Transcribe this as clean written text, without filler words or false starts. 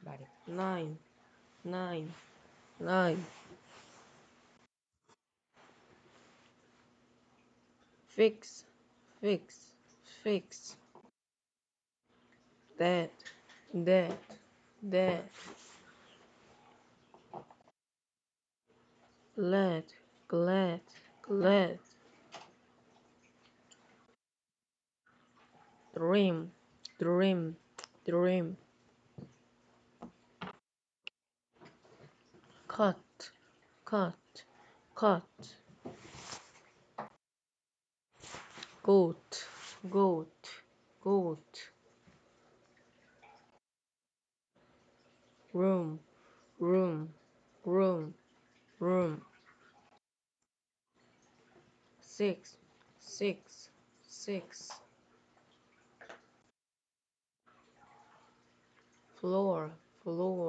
Nine, nine, nine. Fix, fix, fix. That, that, that. Glad, glad, glad. Dream, dream, dream. Cut, cut, cut. Goat, goat, goat. Room, room, room, room. Six, six, six. Floor, floor,